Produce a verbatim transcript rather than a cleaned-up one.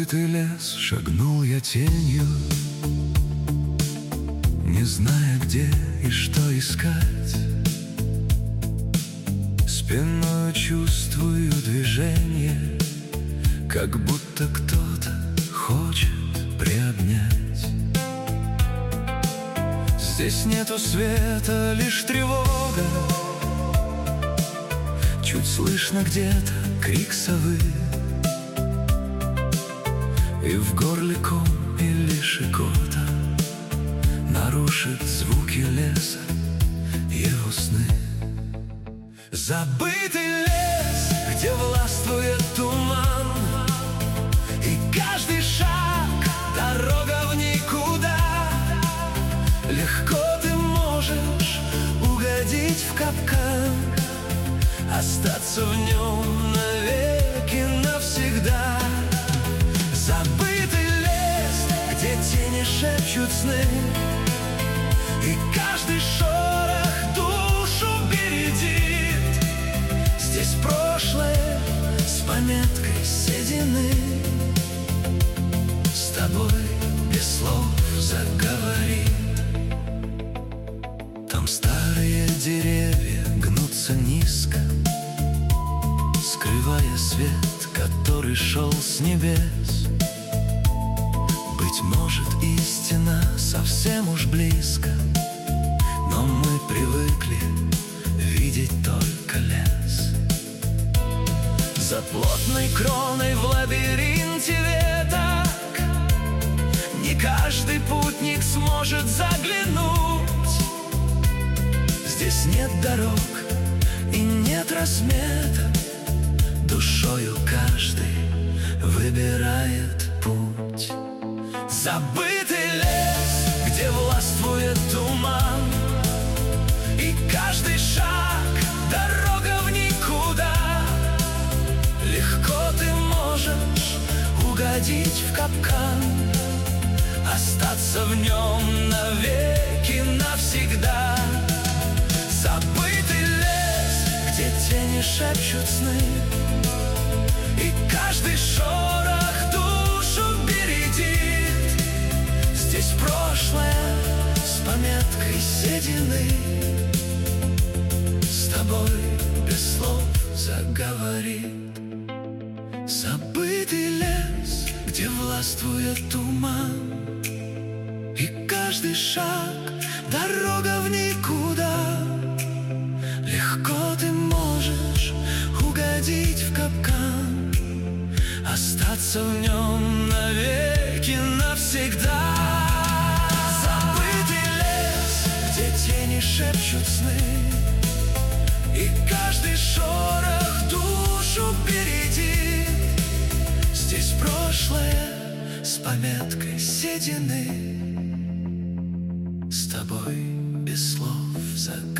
забытый лес шагнул я тенью, не зная, где и что искать. Спиной чувствую движение, как будто кто-то хочет приобнять. Здесь нету света, лишь тревога. Чуть слышно где-то крик совы, и в горле ком или щекота нарушит звуки леса его сны. Забытый лес, где властвует туман, и каждый шаг — дорога в никуда. Легко ты можешь угодить в капкан, остаться в нем навеки навсегда. Забытый лес, где тени шепчут сны, и каждый шорох душу бередит. Здесь прошлое с пометкой седины с тобой без слов заговорит. Там старые деревья гнутся низко, скрывая свет, который шел с небес. Быть может, истина совсем уж близко, но мы привыкли видеть только лес. За плотной кроной в лабиринте веток не каждый путник сможет заглянуть. Здесь нет дорог и нет разметок, душою каждый выбирает путь. Забытый лес, где властвует туман, и каждый шаг — дорога в никуда. Легко ты можешь угодить в капкан, остаться в нем навеки навсегда. Забытый лес, где тени шепчут сны, и каждый шорох душу бередит. Здесь прошлое с пометкой седины с тобой без слов заговорит. Забытый лес, где властвует туман, и каждый шаг — дорога в никуда. Легко ты можешь угодить в капкан, остаться в нем навеки навсегда. Забытый лес, где тени шепчут сны, и каждый шорох душу бередит. Здесь прошлое с пометкой седины с тобой без слов заговорит.